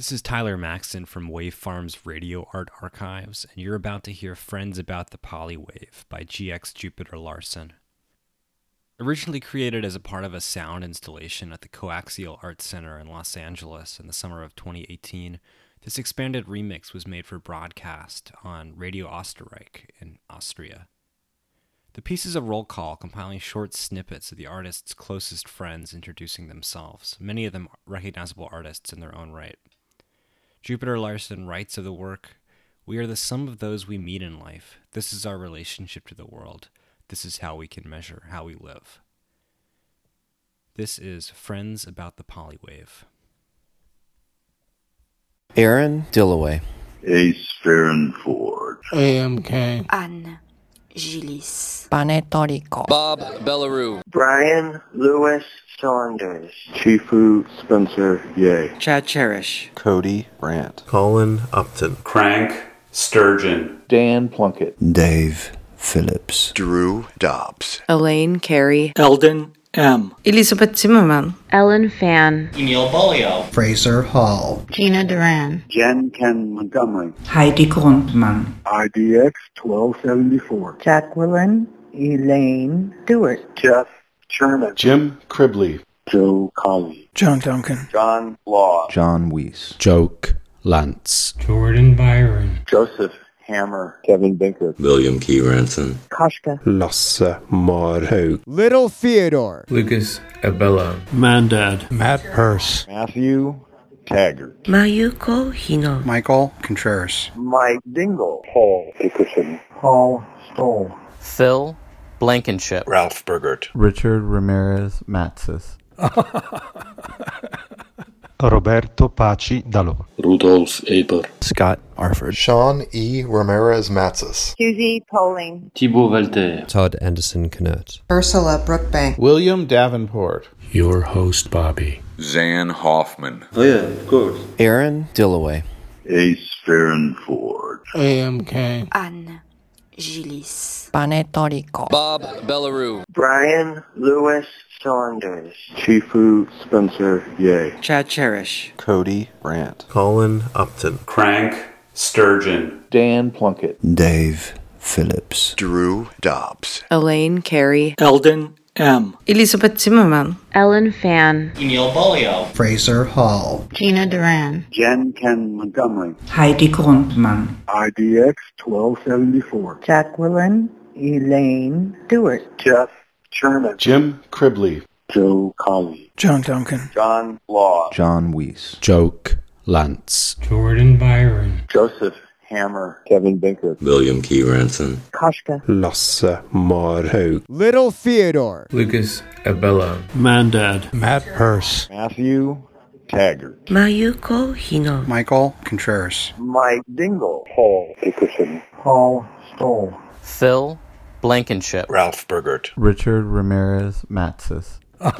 This is Tyler Maxton from Wavefarm's Radio Art Archives, and you're about to hear Friends About the Polywave by GX Jupiter Larson. Originally created as a part of a sound installation at the Coaxial Arts Center in Los Angeles in the summer of 2018, this expanded remix was made for broadcast on Radio Österreich in Austria. The piece is a roll call compiling short snippets of the artist's closest friends introducing themselves, many of them recognizable artists in their own right. Jupiter Larson writes of the work, "We are the sum of those we meet in life. This is our relationship to the world. This is how we can measure how we live." This is Friends About the Polywave. Aaron Dillaway. Ace Farron Ford. AMK. Anne Gillis. Panetorico. Bob Bellarue. Brian Lewis Saunders. Chifu Spencer Ye. Chad Cherish. Cody Brandt. Colin Upton. Crank Sturgeon. Dan Plunkett. Dave Phillips. Drew Dobbs. Elaine Carey. Eldon M. Elizabeth Zimmerman. Ellen Fan. Emil Bolio. Fraser Hall. Gina Duran. Jen Ken Montgomery. Heidi Grundmann. IDX 1274. Jacqueline Elaine Stewart. Jeff Sherman. Jim Cribley. Joe Colley. John Duncan. John Law. John Weiss. Joke Lantz. Jordan Byron. Joseph Hammer. Kevin Binker. William Key Ranson. Koshka. Lasse Marhaug. Little Theodore. Lucas Abello. Mandad. Matt Hurst. Matthew Taggart. Mayuko Hino. Michael Contreras. Mike Dingle. Paul Dickerson. Paul Stoll. Phil Blankenship. Ralph Burgert. Richard Ramirez Matsis. Roberto Paci Dallo. Rudolf Aber. Scott Arford. Sean E. Ramirez Matsis. Susie Poling. Thibaut Valter. Todd Anderson Knert. Ursula Brookbank. William Davenport. Your host Bobby. Zan Hoffman. Oh yeah, of course. Aaron Dillaway. Ace Farron Ford. AMK. Anne Gillis. Panetorico. Bob Bellarue. Brian Lewis Saunders. Chifu Spencer Ye. Chad Cherish. Cody Brandt. Colin Upton. Crank Sturgeon. Dan Plunkett. Dave Phillips. Drew Dobbs. Elaine Carey. Eldon M. Elizabeth Zimmerman. Ellen Fan. Emil Bolio. Fraser Hall. Gina Duran. Jen Ken Montgomery. Heidi Grundmann. IDX 1274. Jacqueline Elaine Stewart. Jeff Sherman. Jim Cribley. Joe Colley. John Duncan. John Law. John Weiss. Joke Lantz. Jordan Byron. Joseph Hammer. Kevin Binker. William Key Ranson. Koshka. Lasse Marhaug. Little Theodore. Lucas Abello. Mandad. Matt Hurst. Matthew Taggart. Mayuko Hino. Michael Contreras. Mike Dingle. Paul Dickerson. Paul Stoll. Phil Blankenship. Ralph Burgert. Richard Ramirez Matsis.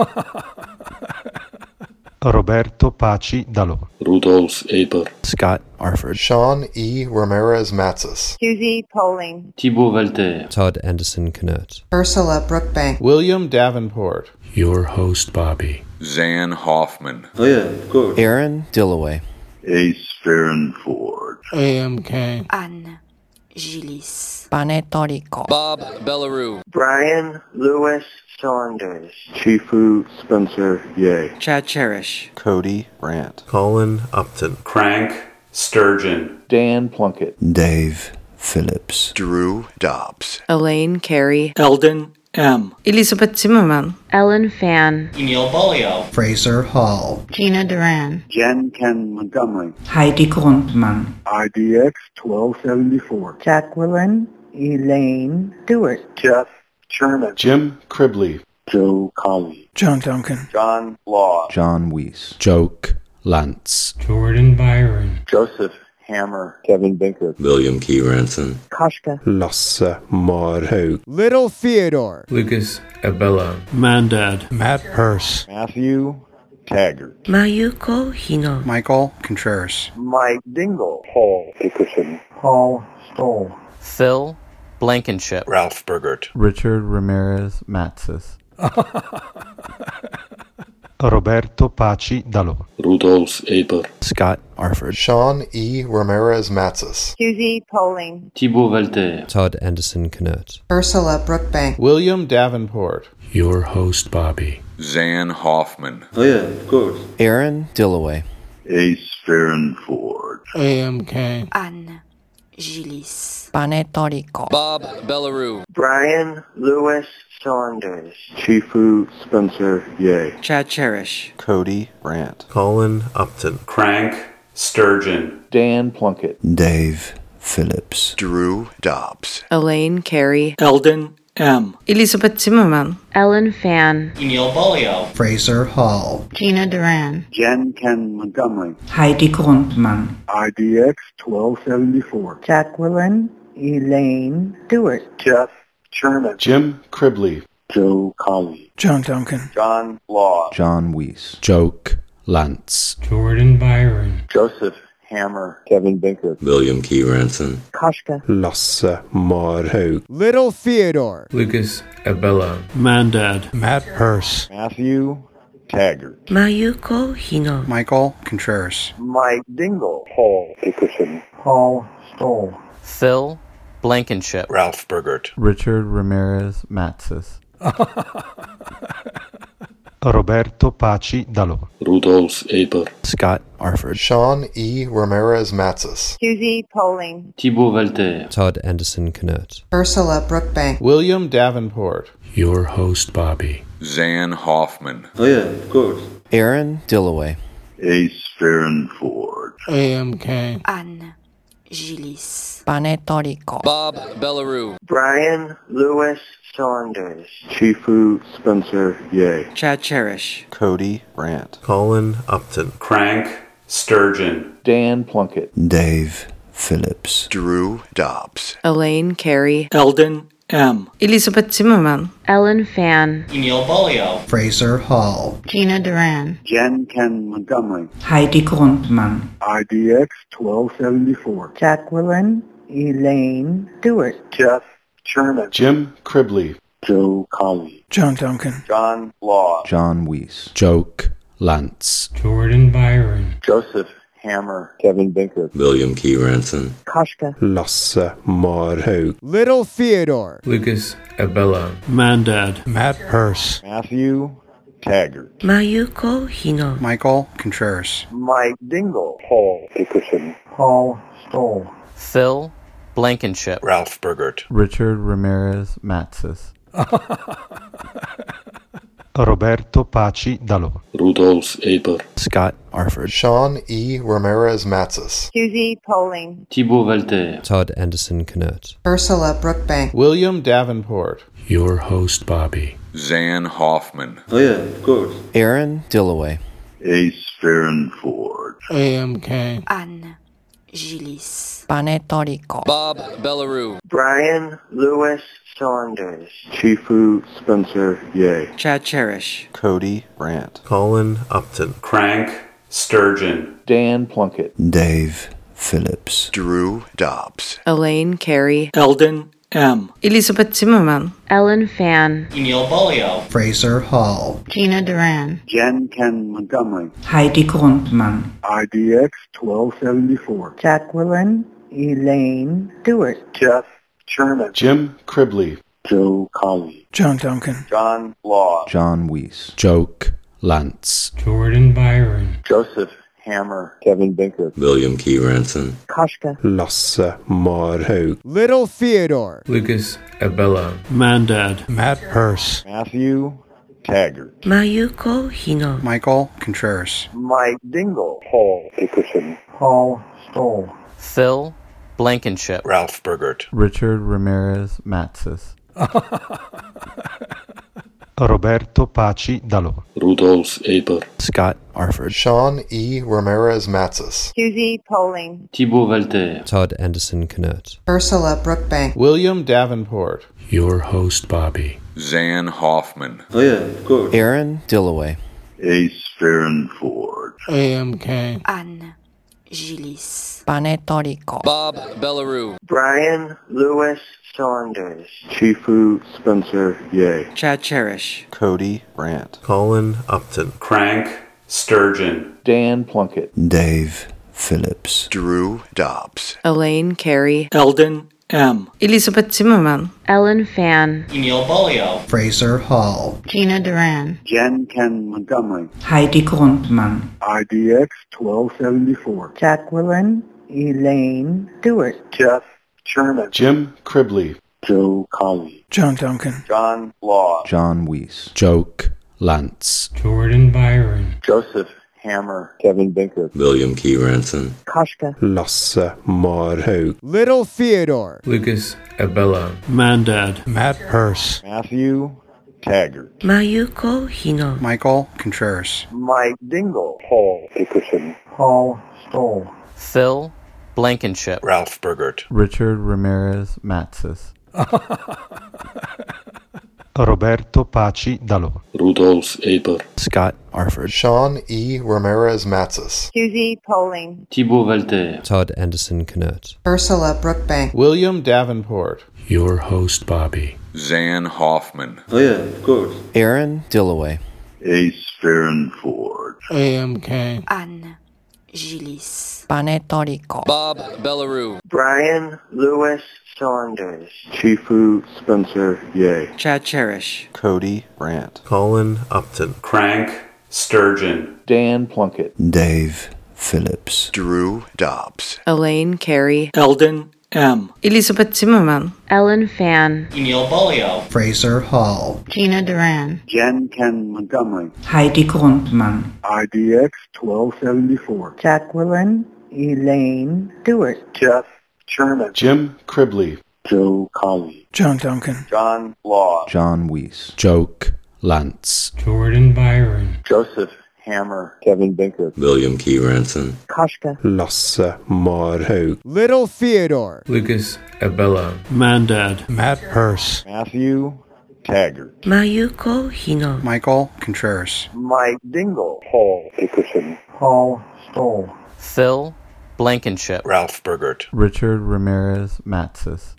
Roberto Paci Dallo. Rudolf Aber. Scott Arford. Sean E. Ramirez Matsis. Susie Poling. Thibaut Valter. Todd Anderson Knert. Ursula Brookbank. William Davenport. Your host Bobby. Zan Hoffman. Oh yeah, of course. Aaron Dillaway. Ace Farron Ford. AMK. Anne Gillis. Panetorico. Bob Bellarue. Brian Lewis Saunders. Chifu Spencer Ye. Chad Cherish. Cody Brandt. Colin Upton. Crank Sturgeon. Dan Plunkett. Dave Phillips. Drew Dobbs. Elaine Carey. Eldon M. Elizabeth Zimmerman. Ellen Fan. Emil Bolio. Fraser Hall. Gina Duran. Jen Ken Montgomery. Heidi Grundmann. IDX 1274. Jacqueline Elaine Stewart. Jeff Sherman. Jim Cribley. Joe Colley. John Duncan. John Law. John Weiss. Joke Lantz. Jordan Byron. Joseph Hammer. Kevin Binker. William Key Ranson. Koshka. Lasse Marhaug. Little Theodore. Lucas Abello. Mandad. Matt Hurst. Matthew Taggart. Mayuko Hino. Michael Contreras. Mike Dingle. Paul Dickerson. Paul Stoll. Phil Blankenship. Ralph Burgert. Richard Ramirez Matsis. Roberto Paci Dalò. Rudolf Aber. Scott Arford. Sean E. Ramirez Matzis. Susie Poling. Thibaut Valter. Todd Anderson Knert. Ursula Brookbank. William Davenport. Your host, Bobby. Zan Hoffman. Oh yeah, of course. Aaron Dillaway. Ace Farronford. AMK. Anne Gillis. Panetorico. Bob Bellarue. Brian Lewis Saunders. Chifu Spencer Ye. Chad Cherish. Cody Brandt. Colin Upton. Crank Sturgeon. Dan Plunkett. Dave Phillips. Drew Dobbs. Elaine Carey. Eldon M. Elizabeth Zimmerman. Ellen Fan. Emil Bolio. Fraser Hall. Gina Duran. Jen Ken Montgomery. Heidi Grundmann. IDX 1274. Jacqueline Elaine Stewart. Jeff Sherman. Jim Cribley. Joe Colley. John Duncan. John Law. John Weiss. Joke Lance. Jordan Byron. Joseph Hammer. Kevin Binker. William Key Ranson. Koshka. Lasse Marhaug. Little Theodore. Lucas Abella. Mandad. Matt Hurst. Matthew Taggart. Mayuko Hino. Michael Contreras. Mike Dingle. Paul Dickerson. Paul Stoll. Phil Blankenship. Ralph Burgert. Richard Ramirez Matzis. Roberto Paci Dalò. Rudolf Aber. Scott Arford. Sean E. Ramirez Matzis. Susie Poling. Thibaut Valter. Todd Anderson Knert. Ursula Brookbank. William Davenport. Your host, Bobby. Zan Hoffman. Oh yeah, of course. Aaron Dillaway. Ace Farronford. AMK. Anne Gillis. Panetorico. Bob Bellarue. Brian Lewis Saunders. Chifu Spencer Ye. Chad Cherish. Cody Brandt. Colin Upton. Crank Sturgeon. Dan Plunkett. Dave Phillips. Drew Dobbs. Elaine Carey. Eldon M. Elizabeth Zimmerman. Ellen Fan. Emil Bolio. Fraser Hall. Gina Duran. Jen Ken Montgomery. Heidi Grundmann. IDX 1274. Jacqueline Elaine Stewart. Jeff Sherman. Jim Cribley. Joe Colley. John Duncan. John Law. John Weiss. Joke Lance. Jordan Byron. Joseph Hammer. Kevin Binker. William Key Ranson. Koshka. Lasse Marhaug. Little Theodore. Lucas Abella. Mandad. Matt Hurst. Matthew Taggart. Mayuko Hino. Michael Contreras. Mike Dingle. Paul Dickerson. Paul Stoll. Phil Blankenship. Ralph Burgert. Richard Ramirez Matzis. Roberto Paci Dalò. Rudolf Aber. Scott Arford. Sean E. Ramirez Matzis. Susie Poling. Thibaut Valter. Todd Anderson Knert. Ursula Brookbank. William Davenport. Your host, Bobby. Zan Hoffman. Oh yeah, of course. Aaron Dillaway. Ace Farronford. AMK. Anne Gillis. Panetorico. Bob Bellarue. Brian Lewis Saunders. Chifu Spencer Ye. Chad Cherish. Cody Brandt. Colin Upton. Crank Sturgeon. Dan Plunkett. Dave Phillips. Drew Dobbs. Elaine Carey. Eldon M. Elizabeth Zimmerman. Ellen Fan. Emil Bolio. Fraser Hall. Gina Duran. Jen Ken Montgomery. Heidi Grundmann. IDX 1274. Jacqueline Elaine Stewart. Jeff Sherman. Jim Cribley. Joe Colley. John Duncan. John Law. John Weiss. Joke Lance. Jordan Byron. Joseph Hammer. Kevin Binker. William Key Ranson. Koshka. Lasse Marhaug. Little Theodore. Lucas Abella. Mandad. Matt Hurst. Matthew Taggart. Mayuko Hino. Michael Contreras. Mike Dingle. Paul Dickerson. Paul Stoll. Phil Blankenship. Ralph Burgert. Richard Ramirez Matzis. Roberto Paci Dalò. Rudolf Aber. Scott Arford. Sean E. Ramirez Matzis. Susie Poling. Thibaut Valter. Todd Anderson Knert. Ursula Brookbank. William Davenport. Your host, Bobby. Zan Hoffman. Oh yeah, of course. Aaron Dillaway. Ace Farronford. AMK. Anne Gillis. Panetorico. Bob Bellarue. Brian Lewis Saunders. Chifu Spencer Ye. Chad Cherish. Cody Brandt. Colin Upton. Crank Sturgeon. Dan Plunkett. Dave Phillips. Drew Dobbs. Elaine Carey. Eldon M. Elizabeth Zimmerman. Ellen Fan. Emil Bolio. Fraser Hall. Gina Duran. Jen Ken Montgomery. Heidi Grundmann. IDX 1274. Jacqueline Elaine Stewart. Jeff Sherman. Jim Cribley. Joe Colley. John Duncan. John Law. John Weiss. Joke Lance. Jordan Byron. Joseph Hammer. Kevin Binker. William Key Ranson. Koshka. Lasse Marhaug. Little Theodore. Lucas Abella. Mandad. Matt Hurst. Matthew Taggart. Mayuko Hino. Michael Contreras. Mike Dingle. Paul Dickerson. Paul Stoll. Phil Blankenship. Ralph Burgert. Richard Ramirez Matzes. Roberto Paci Dallo. Rudolf Aber. Scott Arford. Sean E. Ramirez Matzes. Susie Poling. Thibaut Valter. Todd Anderson Knert. Ursula Brookbank. William Davenport. Your host, Bobby. Zan Hoffman. Oh yeah, of course. Aaron Dillaway. Ace Farron Ford. AMK. Anne Gillis. Panetorico. Bob Bellarue. Brian Lewis Saunders. Chifu Spencer Ye. Chad Cherish. Cody Brandt. Colin Upton. Crank Sturgeon. Dan Plunkett. Dave Phillips. Drew Dobbs. Elaine Carey. Eldon M. Elizabeth Zimmerman. Ellen Fan. Emil Bolio. Fraser Hall. Gina Duran. Jen Ken Montgomery. Heidi Grundmann. IDX 1274. Jacqueline Elaine Stewart. Jeff Sherman. Jim Cribley. Joe Colley. John Duncan. John Law. John Weiss. Joke Lance. Jordan Byron. Joseph Hammer. Kevin Binker. William Key Ranson. Koshka. Lasse Marhaug. Little Theodore. Lucas Abella. Mandad. Matt Hurst. Matthew Taggart. Mayuko Hino. Michael Contreras. Mike Dingle. Paul Dickerson. Paul Stoll. Phil Blankenship. Ralph Burgert. Richard Ramirez Matzes.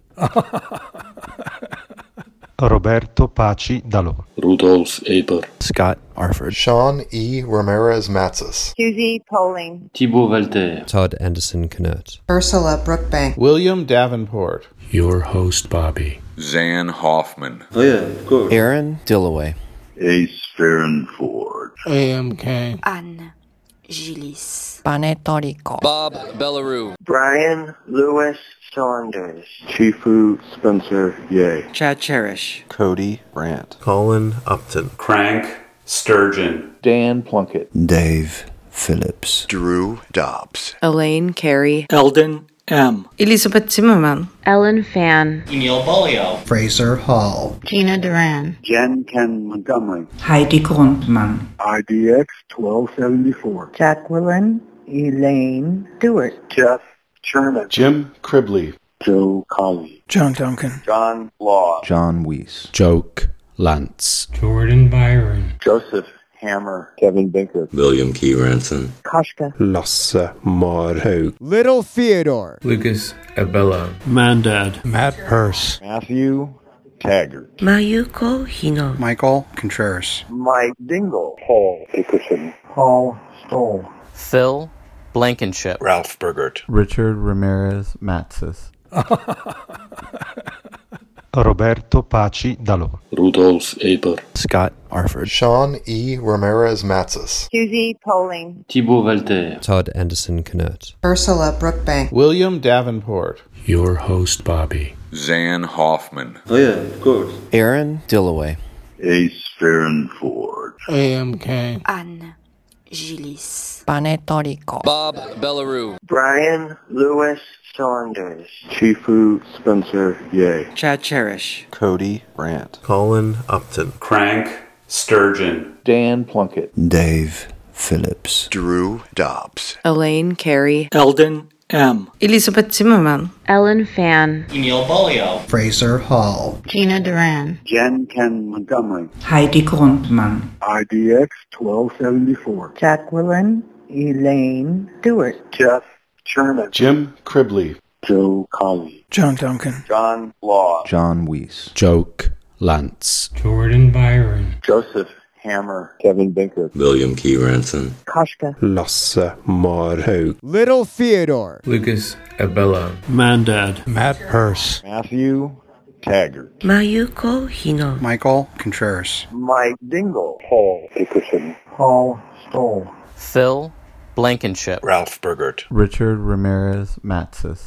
Roberto Paci Dallo. Rudolf Aber. Scott Arford. Sean E. Ramirez Matzes. Susie Poling. Thibaut Valter. Todd Anderson Knert. Ursula Brookbank. William Davenport. Your host, Bobby. Zan Hoffman. Oh yeah, of course. Aaron Dillaway. Ace Farron Ford. AMK. Anne Gillis. Panetorico. Bob Bellarue. Brian Lewis Saunders. Chifu Spencer Ye. Chad Cherish. Cody Brandt. Colin Upton. Crank Sturgeon. Dan Plunkett. Dave Phillips. Drew Dobbs. Elaine Carey. Eldon M. Elizabeth Zimmerman. Ellen Fan. Emil Bolio. Fraser Hall. Gina Duran. Jen Ken Montgomery. Heidi Grundmann. IDX 1274. Jacqueline Elaine Stewart. Jeff Sherman. Jim Cribley. Joe Colley. John Duncan. John Law. John Weiss. Joke Lance. Jordan Byron. Joseph Hammer. Kevin Binker. William Key Ranson. Koshka. Lasse Marhaug. Little Theodore. Lucas Abella. Mandad. Matt Hurst. Matthew Taggart. Mayuko Hino. Michael Contreras. Mike Dingle. Paul Dickerson. Paul Stoll. Phil Blankenship. Ralph Burgert. Richard Ramirez Matzes. Roberto Paci Dallo. Rudolf Aber. Scott Arford. Sean E. Ramirez Matzes. Susie Poling. Thibaut Valter. Todd Anderson Knert. Ursula Brookbank. William Davenport. Your host, Bobby. Zan Hoffman. Oh yeah, of course. Aaron Dillaway. Ace Farron Ford. AMK. Anne Gillis. Panetorico. Bob Bellarue. Brian Lewis Saunders. Chifu Spencer Ye. Chad Cherish. Cody Brandt. Colin Upton. Crank Sturgeon. Dan Plunkett. Dave Phillips. Drew Dobbs. Elaine Carey. Eldon M. Elizabeth Zimmerman. Ellen Fan. Emil Bolio. Fraser Hall. Gina Duran. Jen Ken Montgomery. Heidi Grundmann. IDX 1274. Jacqueline Elaine Stewart. Jeff Sherman, Jim Cribley, Joe Colley, John Duncan. John Law, John Weiss. Joke Lance. Jordan Byron. Joseph Hammer, Kevin Binker, William Key Ranson. Koshka. Lasse Marhaug, Little Theodore. Lucas Abella. Mandad. Matt Hurst. Matthew Taggart, Mayuko Hino. Michael Contreras. Mike Dingle, Paul Dickerson, Paul Stoll. Phil Blankenship. Ralph Burgert. Richard Ramirez Matzes.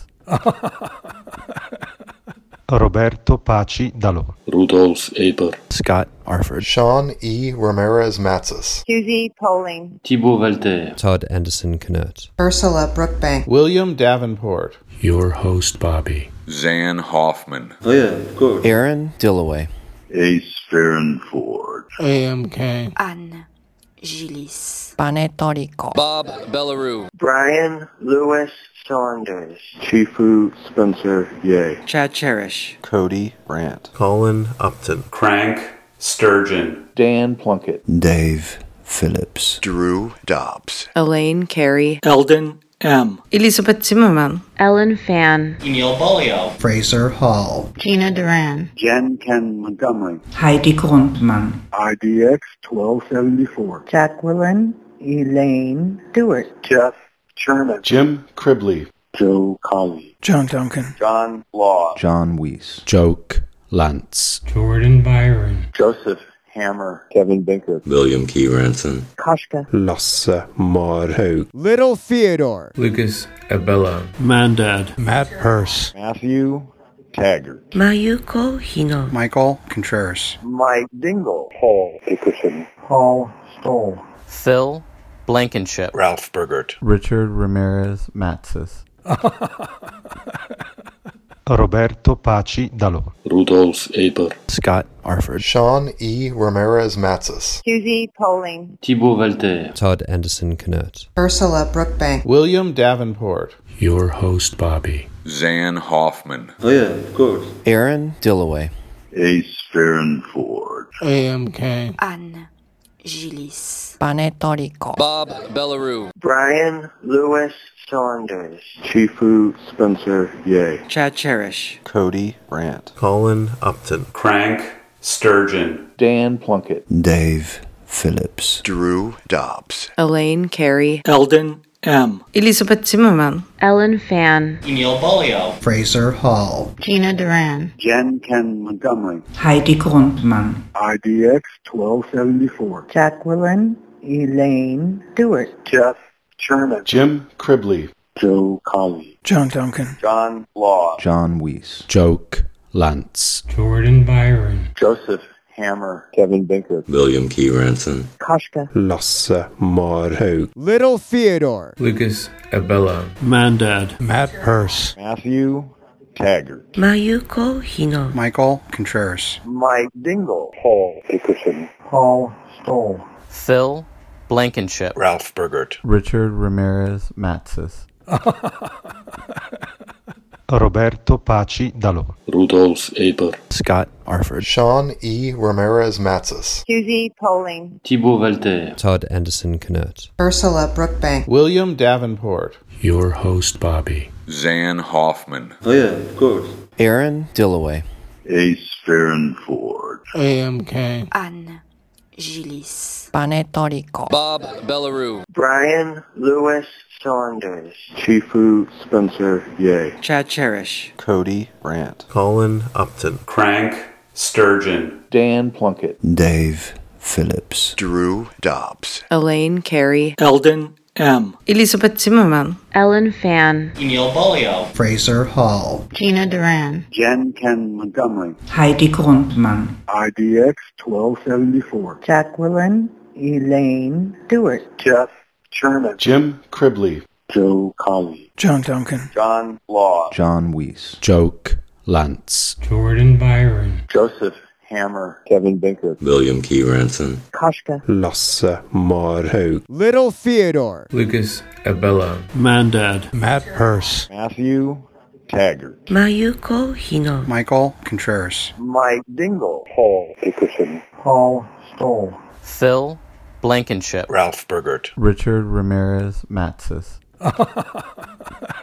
Roberto Paci Dalò. Rudolf Aber. Scott Arford. Sean E. Ramirez Matzes. Susie Poling. Thibaut Valter. Todd Anderson Knert. Ursula Brookbank. William Davenport. Your host Bobby. Zan Hoffman. Oh yeah, of course. Aaron Dillaway. Ace Farron Ford, AMK. Anne Gillis. Panetorico. Bob Bellarue. Brian Lewis Saunders. Chifu Spencer Ye, Chad Cherish. Cody Brandt. Colin Upton. Crank Sturgeon. Dan Plunkett, Dave Phillips. Drew Dobbs, Elaine Carey. Eldon M. Elizabeth Zimmerman. Ellen Fan. Emil Bolio. Fraser Hall. Gina Duran. Jen Ken Montgomery, Heidi Grundmann. IDX 1274, Jacqueline Elaine Stewart. Jeff Sherman, Jim Cribley, Joe Colley, John Duncan. John Law, John Weiss. Joke Lance. Jordan Byron. Joseph Hammer, Kevin Binker, William Key Ranson. Koshka. Lasse Marhaug, Little Theodore. Lucas Abella. Mandad. Matt Hurst. Matthew Taggart, Mayuko Hino. Michael Contreras. Mike Dingle, Paul Dickerson, Paul Stoll. Phil Blankenship. Ralph Burgert. Richard Ramirez Matzes. Roberto Paci Dalò. Rudolf Aber. Scott Arford. Sean E. Ramirez Matzes. Susie Poling. Thibaut Valter. Todd Anderson Knert. Ursula Brookbank. William Davenport. Your host Bobby. Zan Hoffman. Oh yeah, of course. Aaron Dillaway. Ace Farron Ford, AMK. Anne Gillis. Panetorico. Bob Bellarue. Brian Lewis Saunders. Chifu Spencer Ye, Chad Cherish. Cody Brandt. Colin Upton. Crank Sturgeon. Dan Plunkett, Dave Phillips. Drew Dobbs, Elaine Carey. Eldon M. Elizabeth Zimmerman. Ellen Fan. Emil Bolio. Fraser Hall. Gina Duran. Jen Ken Montgomery, Heidi Grundmann. IDX 1274, Jacqueline Elaine Stewart. Jeff Sherman, Jim Cribley, Joe Colley, John Duncan. John Law, John Weiss. Joke Lance. Jordan Byron. Joseph Hammer, Kevin Binker, William Key Ranson. Koshka. Lasse Marhaug, Little Theodore. Lucas Abella. Mandad. Matt Hurst. Matthew Taggart, Mayuko Hino. Michael Contreras. Mike Dingle, Paul Dickerson, Paul Stoll. Phil Blankenship. Ralph Burgert. Richard Ramirez Matzes. Roberto Paci Dalò. Rudolf Aber. Scott Arford. Sean E. Ramirez Matzes. Susie Poling. Thibaut Valter. Todd Anderson Knert. Ursula Brookbank. William Davenport. Your host Bobby. Zan Hoffman. Oh yeah, of course. Aaron Dillaway. Ace Farron Ford, AMK. Anne Gillis. Panetorico. Bob Bellarue. Brian Lewis Saunders. Chifu Spencer Ye, Chad Cherish. Cody Brandt. Colin Upton. Crank Sturgeon. Dan Plunkett, Dave Phillips. Drew Dobbs, Elaine Carey. Eldon M. Elizabeth Zimmerman. Ellen Fan. Emil Bolio. Fraser Hall. Gina Duran. Jen Ken Montgomery, Heidi Grundmann. IDX 1274, Jacqueline Elaine Stewart. Jeff Sherman, Jim Cribley, Joe Colley, John Duncan. John Law, John Weiss. Joke Lance. Jordan Byron. Joseph Hammer, Kevin Binker, William Key Ranson. Koshka. Lasse Marhaug, Little Theodore. Lucas Abella. Mandad. Matt Hurst. Matthew Taggart, Mayuko Hino. Michael Contreras. Mike Dingle, Paul Dickerson, Paul Stoll. Phil Blankenship. Ralph Burgert. Richard Ramirez Matzes.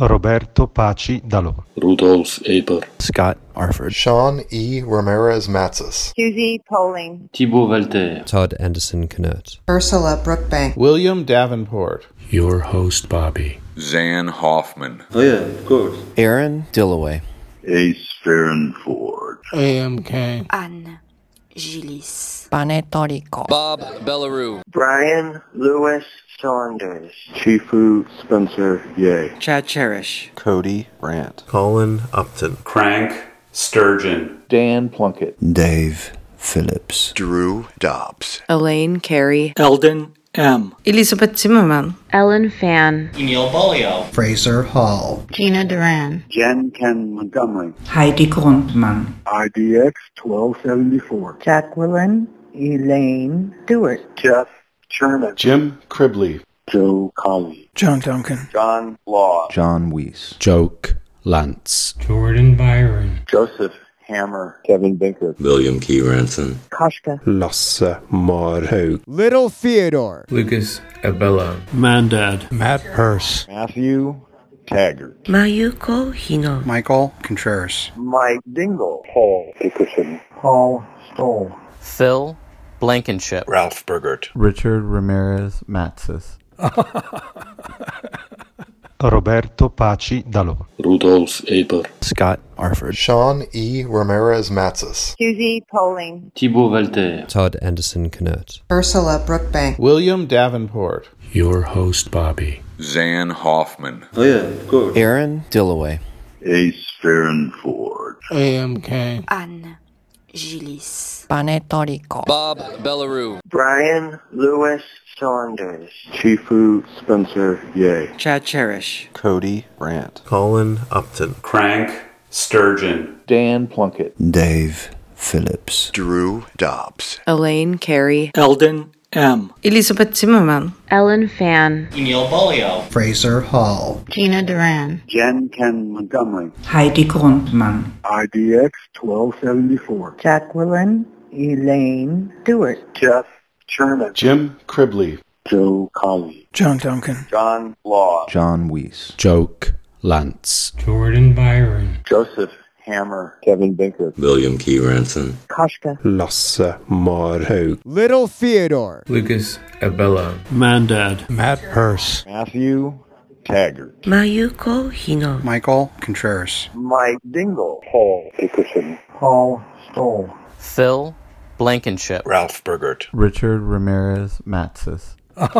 Roberto Paci Dalò. Rudolf Aber. Scott Arford. Sean E. Ramirez Matzes. Susie Poling. Thibaut Valter. Todd Anderson Knert. Ursula Brookbank. William Davenport. Your host, Bobby. Zan Hoffman. Oh yeah, of course. Aaron Dillaway. Ace Farron Ford. AMK. Anne Gillis. Panetorico. Bob Bellarue. Brian Lewis Saunders. Chifu Spencer Ye. Chad Cherish. Cody Brandt. Colin Upton. Crank Sturgeon. Dan Plunkett. Dave Phillips. Drew Dobbs. Elaine Carey. Eldon M. Elizabeth Zimmerman. Ellen Fan. Emil Bolio. Fraser Hall. Gina Duran. Jen Ken Montgomery. Heidi Grundmann. IDX 1274. Jacqueline Elaine Stewart. Jeff Sherman. Jim Cribley. Joe Colley. John Duncan. John Law. John Weiss. Joke Lance. Jordan Byron. Joseph Hammer. Kevin Binker. William Key Ranson. Koshka. Lasse Marhaug. Little Theodore. Lucas Abella. Mandad. Matt Hurst. Matthew Taggart. Mayuko Hino. Michael Contreras. Mike Dingle. Paul Dickerson. Paul Stoll. Phil Blankenship. Ralph Burgert. Richard Ramirez Matzes. Roberto Paci Dalò. Rudolf Aber. Scott Arford. Sean E. Ramirez Matzes. Susie Poling. Thibaut Valter. Todd Anderson Knert. Ursula Brookbank. William Davenport. Your host, Bobby. Zan Hoffman. Oh yeah, of course. Aaron Dillaway. Ace Farron Ford. AMK. Anne Gillis. Panetorico. Bob Bellarue. Brian Lewis Saunders. Chifu Spencer Ye. Chad Cherish. Cody Brandt. Colin Upton. Crank Sturgeon. Dan Plunkett. Dave Phillips. Drew Dobbs. Elaine Carey. Eldon M. Elizabeth Zimmerman. Ellen Fan. Emil Bolio. Fraser Hall. Gina Duran. Jen Ken Montgomery. Heidi Grundmann. IDX 1274. Jacqueline Elaine Stewart. Jeff Sherman. Jim Cribley. Joe Colley. John Duncan. John Law. John Weiss. Joke Lance. Jordan Byron. Joseph Hammer. Kevin Binker. William Key Ranson. Koshka. Lasse Marhaug. Little Theodore. Lucas Abella. Mandad. Matt Hurst. Matthew Taggart. Mayuko Hino. Michael Contreras. Mike Dingle. Paul Dickerson. Paul Stoll. Phil Blankenship. Ralph Burgert. Richard Ramirez Matzes.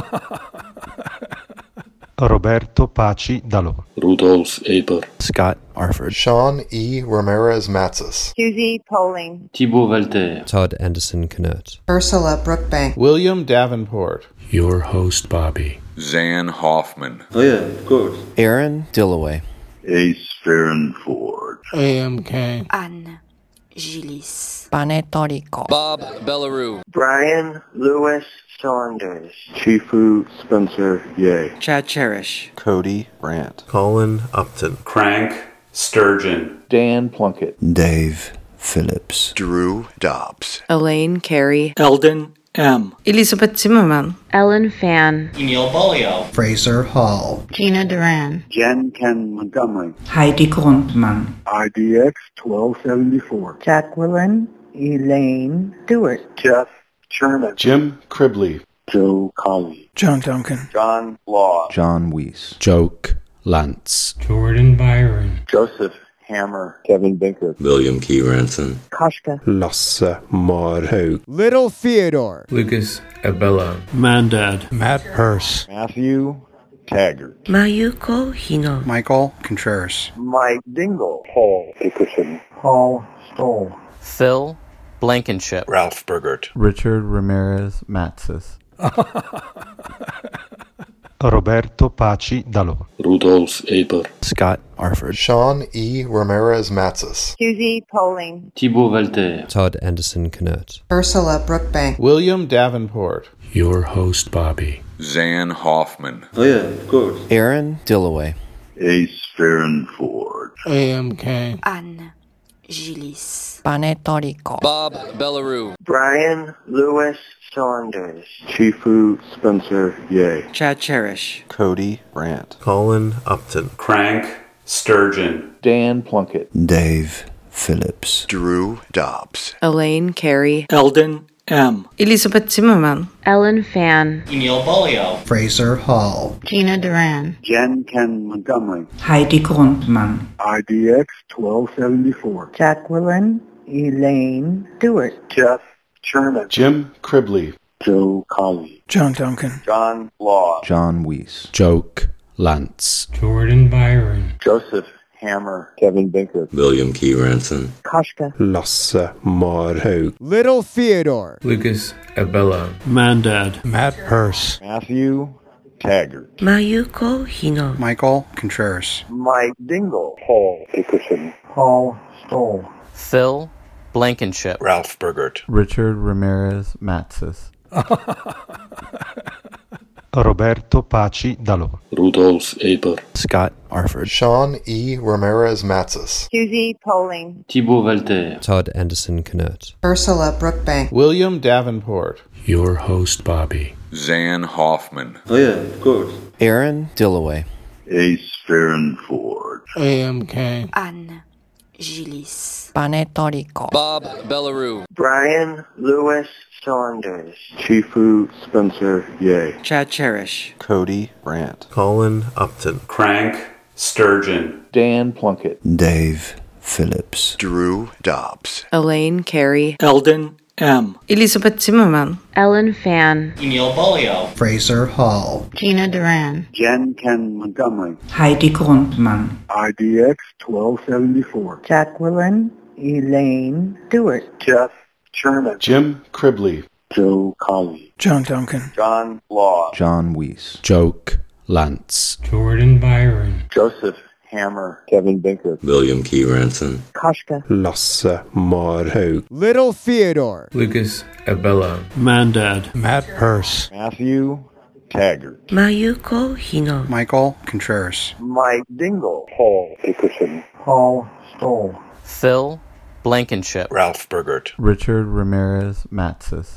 Roberto Paci Dalò. Rudolf Aber. Scott Arford. Sean E. Ramirez Matzes. Susie Poling. Thibaut Valter. Todd Anderson Knert. Ursula Brookbank. William Davenport. Your host, Bobby. Zan Hoffman. Oh yeah, of course. Aaron Dillaway. Ace Farron Ford. AMK. Anne Gillis. Panetorico. Bob Bellarue. Brian Lewis Saunders. Chifu Spencer Ye. Chad Cherish. Cody Brandt. Colin Upton. Crank Sturgeon. Dan Plunkett. Dave Phillips. Drew Dobbs. Elaine Carey. Eldon M. Elizabeth Zimmerman. Ellen Fan. Emil Bolio. Fraser Hall. Gina Duran. Jen Ken Montgomery. Heidi Grundmann. IDX 1274. Jacqueline Elaine Stewart. Jeff Sherman. Jim Cribley. Joe Colley. John Duncan. John Law. John Weiss. Joke Lance. Jordan Byron. Joseph Hammer. Kevin Binker. William Key Ranson. Koshka. Lasse Marhaug. Little Theodore. Lucas Abella. Mandad. Matt Hurst. Matthew Taggart. Mayuko Hino. Michael Contreras. Mike Dingle. Paul Dickerson. Paul Stoll. Phil Blankenship. Ralph Burgert. Richard Ramirez Matzes. Roberto Paci Dalò. Rudolf Aber. Scott Arford. Sean E. Ramirez Matzes. Susie Poling. Thibaut Valter. Todd Anderson Knert. Ursula Brookbank. William Davenport. Your host, Bobby. Zan Hoffman. Oh yeah, of course. Aaron Dillaway. Ace Farron Ford. AMK. Anne Gillis. Panetorico. Bob Bellarue. Brian Lewis Saunders. Chifu Spencer Ye. Chad Cherish. Cody Brandt. Colin Upton. Crank Sturgeon. Dan Plunkett. Dave Phillips. Drew Dobbs. Elaine Carey. Eldon M. Elizabeth Zimmerman. Ellen Fan. Emil Bolio. Fraser Hall. Gina Duran. Jen Ken Montgomery. Heidi Grundmann. IDX 1274. Jacqueline Elaine Stewart. Jeff Sherman. Jim Cribley. Joe Colley. John Duncan. John Law. John Weiss. Joke Lance. Jordan Byron. Joseph Hammer. Kevin Binker. William Key Ranson. Koshka. Lasse Marhaug. Little Theodore. Lucas Abella. Mandad. Matt Hurst. Matthew Taggart. Mayuko Hino. Michael Contreras. Mike Dingle. Paul Dickerson. Paul Stoll. Phil Blankenship. Ralph Burgert. Richard Ramirez Matzes. Roberto Paci Dalò. Rudolf Aber. Scott Arford. Sean E. Ramirez Matzes. Susie Poling. Thibaut Valter. Todd Anderson Knut. Ursula Brookbank. William Davenport. Your host, Bobby. Zan Hoffman. Oh yeah, of course. Aaron Dillaway. Ace Farron Ford. AMK. Anne Gillis. Panetorico. Bob Bellarue. Brian Lewis Saunders. Chifu Spencer Ye. Chad Cherish. Cody Brandt. Colin Upton. Crank Sturgeon. Dan Plunkett. Dave Phillips. Drew Dobbs. Elaine Carey. Eldon M. Elizabeth Zimmerman. Ellen Fan. Emil Bolio. Fraser Hall. Gina Duran. Jen Ken Montgomery. Heidi Grundmann. IDX 1274. Jacqueline Elaine Stewart. Jeff Sherman. Jim Cribley. Joe Colley. John Duncan. John Law. John Weiss. Joke Lance. Jordan Byron. Joseph Hammer. Kevin Binker. William Key Ranson. Koshka. Lasse Marhaug. Little Theodore. Lucas Abella. Mandad. Matt Hurst. Matthew Taggart. Mayuko Hino. Michael Contreras. Mike Dingle. Paul Dickerson. Paul Stoll. Phil Blankenship. Ralph Burgert. Richard Ramirez Matzes.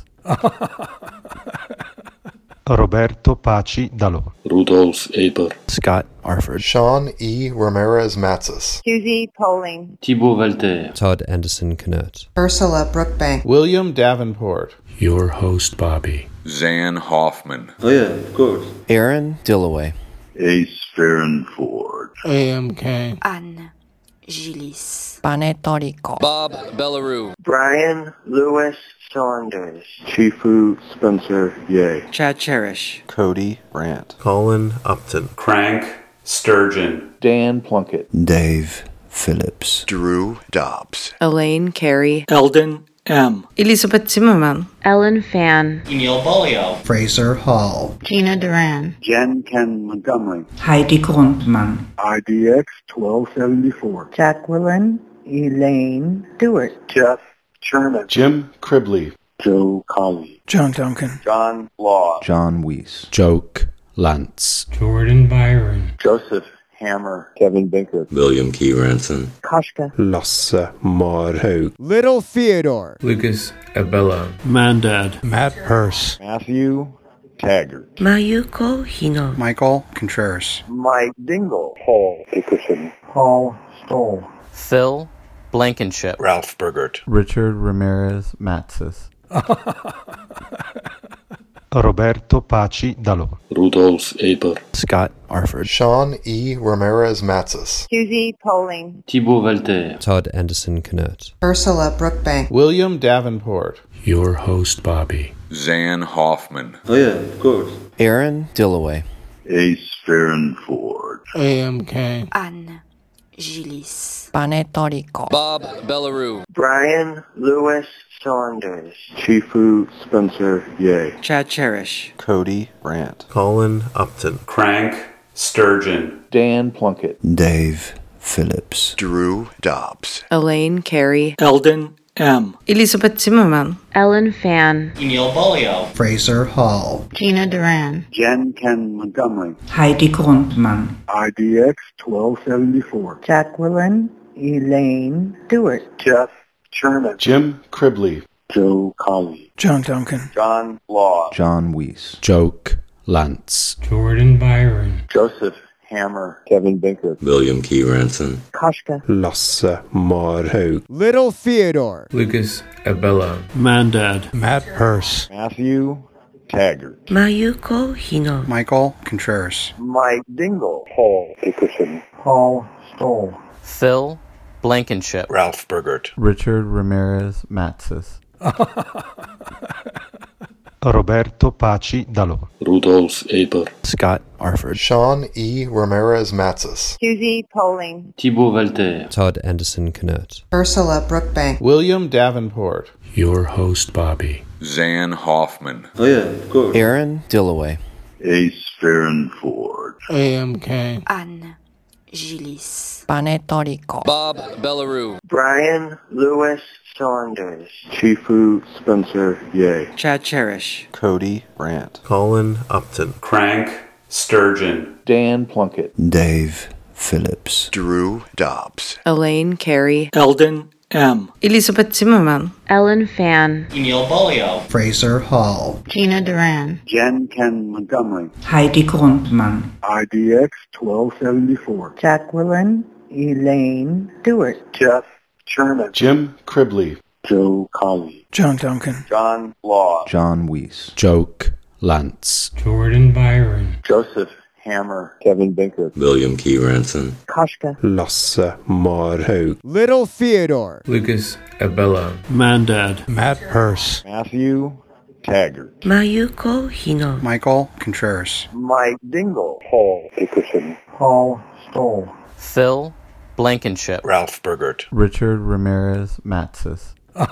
Roberto Paci Dalò. Rudolf Aber. Scott Arford. Sean E. Ramirez Matzes. Susie Poling. Thibaut Valter. Todd Anderson Knut. Ursula Brookbank. William Davenport. Your host, Bobby. Zan Hoffman. Oh yeah, of course. Aaron Dillaway. Ace Farron Ford. AMK. Anne Gillis. Panetorico. Bob Bellarue. Brian Lewis Saunders. Chifu Spencer Ye. Chad Cherish. Cody Brandt. Colin Upton. Crank Sturgeon. Dan Plunkett. Dave Phillips. Drew Dobbs. Elaine Carey. Eldon M. Elizabeth Zimmerman. Ellen Fan. Emil Bolio. Fraser Hall. Gina Duran. Jen Ken Montgomery. Heidi Grundmann. IDX 1274. Jacqueline Elaine Stewart. Jeff Sherman. Jim Cribley. Joe Colley. John Duncan. John Law. John Weiss. Joke Lance. Jordan Byron. Joseph Hammer. Kevin Binker. William Key Ranson. Koshka. Lasse Marhaug. Little Theodore. Lucas Abella. Mandad. Matt Hurst. Matthew Taggart. Mayuko Hino. Michael Contreras. Mike Dingle. Paul Dickerson. Paul Stoll. Phil Blankenship. Ralph Burgert. Richard Ramirez Matzes. Roberto Paci Dalò. Rudolf Aber. Scott Arford. Sean E. Ramirez Matzes. Susie Poling. Thibaut Valter. Todd Anderson Knut. Ursula Brookbank. William Davenport. Your host, Bobby. Zan Hoffman. Oh yeah, of course. Aaron Dillaway. Ace Farron Ford. AMK. Anne Gillis. Panetorico. Bob Bellarue. Brian Lewis Saunders. Chifu Spencer Ye. Chad Cherish. Cody Brandt. Colin Upton. Crank Sturgeon. Dan Plunkett. Dave Phillips. Drew Dobbs. Elaine Carey. Eldon M. Elizabeth Zimmerman. Ellen Fan. Emil Bolio. Fraser Hall. Gina Duran. Jen Ken Montgomery. Heidi Grundmann. IDX 1274. Jacqueline Elaine Stewart. Jeff Sherman. Jim Cribley. Joe Colley. John Duncan. John Law. John Weiss. Joke Lance. Jordan Byron. Joseph Hammer. Kevin Binker. William Key Ranson. Koshka. Lasse Marhaug. Little Theodore. Lucas Abella. Mandad. Matt Hurst. Matthew Taggart. Mayuko Hino. Michael Contreras. Mike Dingle. Paul Dickerson. Paul Stoll. Phil Blankenship. Ralph Burgert. Richard Ramirez Matzes. Roberto Paci Dallo. Rudolf Aber. Scott Arford. Sean E. Ramirez Matzes. Susie Poling. Thibaut Valter. Todd Anderson Knut. Ursula Brookbank. William Davenport. Your host, Bobby. Zan Hoffman. Oh yeah, of course. Aaron Dillaway. Ace Farronford. AMK. Anne Gillis. Panetorico. Bob Bellarue. Brian Lewis Saunders. Chifu Spencer Ye. Chad Cherish. Cody Brandt. Colin Upton. Crank Sturgeon. Dan Plunkett. Dave Phillips. Drew Dobbs. Elaine Carey. Eldon M. Elizabeth Zimmerman. Ellen Fan. Neil Bolio. Fraser Hall. Gina Duran. Jen Ken Montgomery. Heidi Grundmann. IDX 1274. Jacqueline Elaine Stewart. Jeff Sherman. Jim Cribley. Joe Colley. John Duncan. John Law. John Weiss. Joke Lance. Jordan Byron. Joseph Hammer. Kevin Binker. William Key Ranson. Koshka. Lasse Marhaug. Little Theodore. Lucas Abella. Mandad. Matt Hurst. Matthew Taggart. Mayuko Hino. Michael Contreras. Mike Dingle. Paul Dickerson. Paul Stoll. Phil Blankenship. Ralph Burgert. Richard Ramirez Matzes.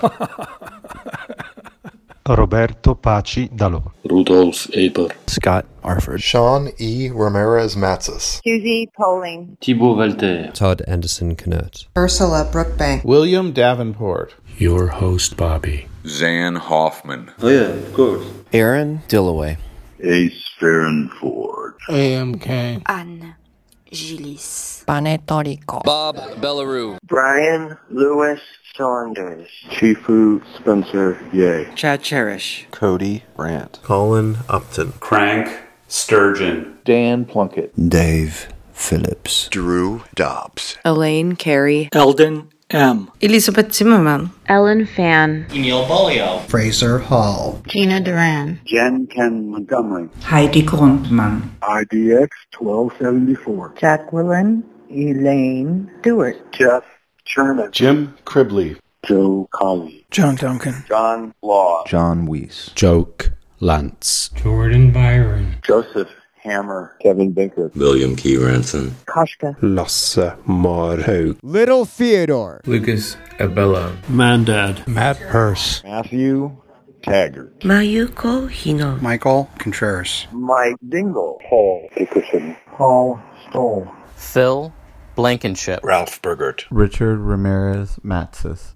Roberto Paci Dallo. Rudolf Aber. Scott Arford. Sean E. Ramirez Matzes. Susie Poling. Thibaut Valter. Todd Anderson Knut. Ursula Brookbank. William Davenport. Your host, Bobby. Zan Hoffman. Oh yeah, of course. Aaron Dillaway. Ace Farronford. AMK. Anne Gillis. Panetorico. Bob Bellarue. Brian Lewis Saunders. Chifu Spencer Ye. Chad Cherish. Cody Brandt. Colin Upton. Crank Sturgeon. Dan Plunkett. Dave Phillips. Drew Dobbs. Elaine Carey. Eldon M. Elizabeth Zimmerman. Ellen Fan. Neil Bolio. Fraser Hall. Gina Duran. Jen Ken Montgomery. Heidi Grundmann. IDX 1274. Jacqueline Elaine Stewart. Jeff Sherman. Jim Cribley. Joe Colley. John Duncan. John Law. John Weiss. Joke Lance. Jordan Byron. Joseph Hammer. Kevin Binker. William Key Ranson. Koshka. Lasse Marhaug. Little Theodore. Lucas Abella. Mandad. Matt Hurst. Matthew Taggart. Mayuko Hino. Michael Contreras. Mike Dingle. Paul Dickerson. Paul Stoll. Phil Blankenship. Ralph Burgert. Richard Ramirez Matzes.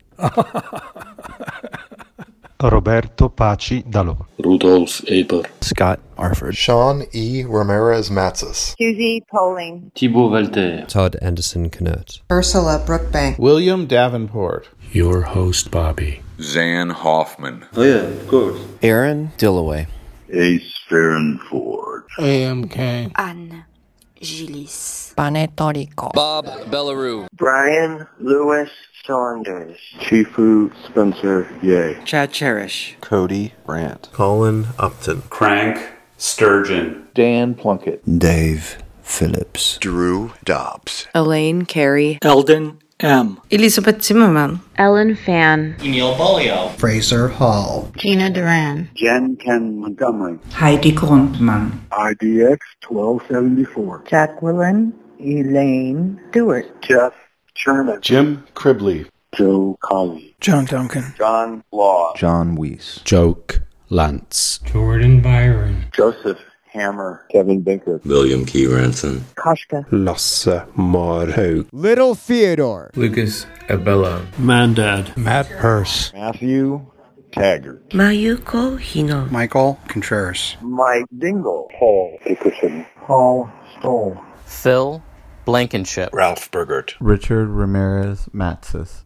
Roberto Paci Dallo. Rudolf Aber. Scott Arford. Sean E. Ramirez Matzes. Susie Poling. Thibaut Valter. Todd Anderson Knut. Ursula Brookbank. William Davenport. Your host, Bobby. Zan Hoffman. Oh yeah, of course. Aaron Dillaway. Ace Farronford. AMK. Anne Gillis. Panetorico. Bob Bellarue. Brian Lewis Saunders. Chifu Spencer Ye. Chad Cherish. Cody Brandt. Colin Upton. Crank Sturgeon. Dan Plunkett. Dave Phillips. Drew Dobbs. Elaine Carey. Eldon M. Elizabeth Zimmerman. Ellen Fan. Neil Bolio. Fraser Hall. Gina Duran. Jen Ken Montgomery. Heidi Grundmann. IDX 1274. Jacqueline Elaine Stewart. Jeff Sherman. Jim Cribley. Joe Colley. John Duncan. John Law. John Weiss. Joke Lance. Jordan Byron. Joseph Hammer. Kevin Binker. William Key Ranson. Koshka. Lasse Marhaug. Little Theodore. Lucas Abella. Mandad. Matt Hurst. Matthew Taggart. Mayuko Hino. Michael Contreras. Mike Dingle. Paul Dickerson. Paul Stoll. Phil Blankenship. Ralph Burgert. Richard Ramirez Matzes.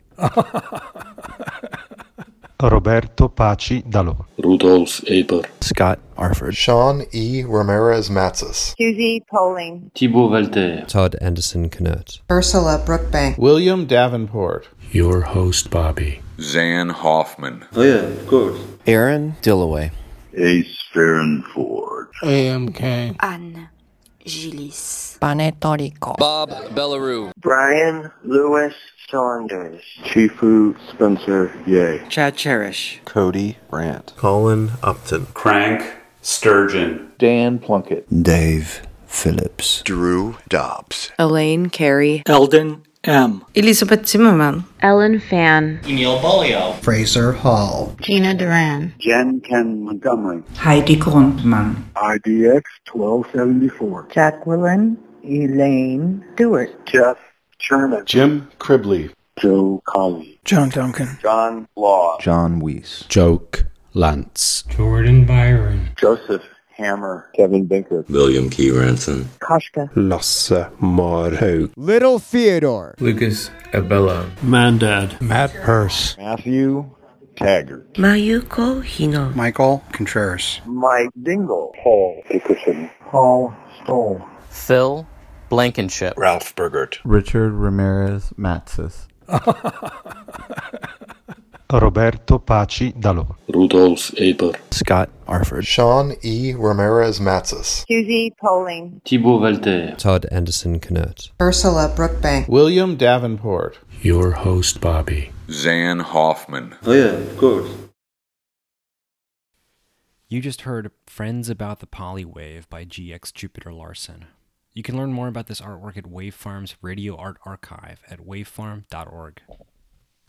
Roberto Paci Dallo. Rudolf Aber. Scott Arford. Sean E. Ramirez Matzes. Susie Poling. Thibaut Valter. Todd Anderson Knert. Ursula Brookbank. William Davenport. Your host, Bobby. Zan Hoffman. Oh yeah, of course. Aaron Dillaway. Ace Farronford. AMK. Anne Gillis. Panetorico. Bob Bellarue. Brian Lewis Saunders. Chifu Spencer Yeh. Chad Cherish. Cody Brandt. Colin Upton. Crank Sturgeon. Dan Plunkett. Dave Phillips. Drew Dobbs. Elaine Carey. Eldon M. Elizabeth Zimmerman. Ellen Fan. Emil Bolio. Fraser Hall. Gina Duran. Jen Ken Montgomery. Heidi Grundmann. IDX 1274. Jacqueline Elaine Stewart. Jeff Sherman. Jim Cribley. Joe Colley. John Duncan. John Law. John Weiss. Joke Lance. Jordan Byron. Joseph Hammer. Kevin Binker. William Key Ranson. Koshka. Lasse Marhaug. Little Theodore. Lucas Abella. Mandad. Matt Hurst. Matthew Taggart. Mayuko Hino. Michael Contreras. Mike Dingle. Paul Dickerson. Paul Stoll. Phil Blankenship. Ralph Burgert. Richard Ramirez Matzes. Roberto Paci Dallo. Rudolf Aber. Scott Arford. Sean E. Ramirez Matzes. Susie Poling. Thibaut Valter. Todd Anderson Knert. Ursula Brookbank. William Davenport. Your host, Bobby. Zan Hoffman. Oh yeah, of course. You just heard Friends About the Polywave by GX Jupiter Larson. You can learn more about this artwork at Wavefarm's Radio Art Archive at wavefarm.org.